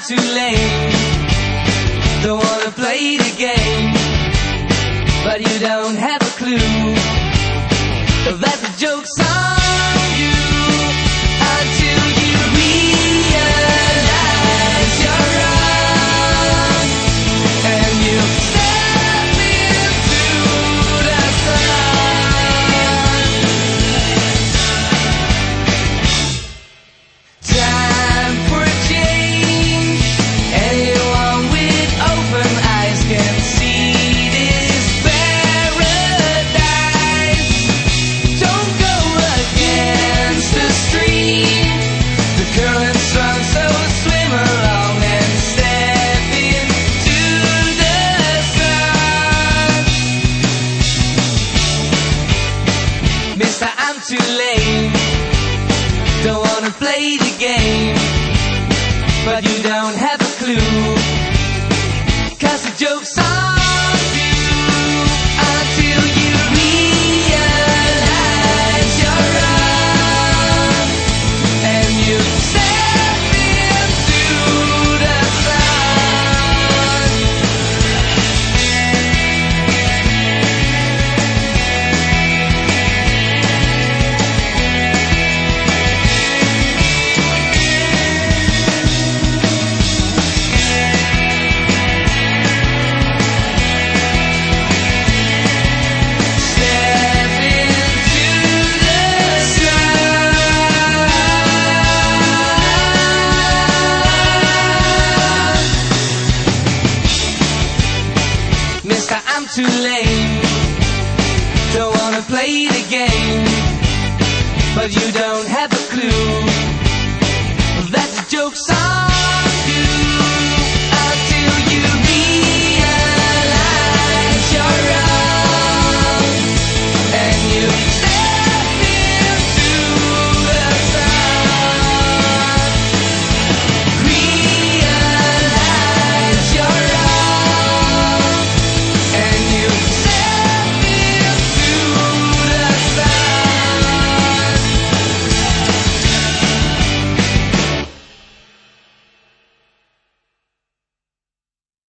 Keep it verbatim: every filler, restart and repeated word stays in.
too late. Don't wanna play the game, but you don't have a clue that the joke's on you until you realize you're wrong and you step into the sun. Time for a change. Anyone with open eyes can see this paradise. Don't go against the stream. The current's strong, so swim along and step into the sun. Mister, I'm too late. Don't wanna play the game, but you don't have a clue, 'cause the joke's on you until you realize you're wrong and you step into the sun. Step into the sun. Mister, I'm too late. Don't wanna play the game, but you don't have a clue that the joke's on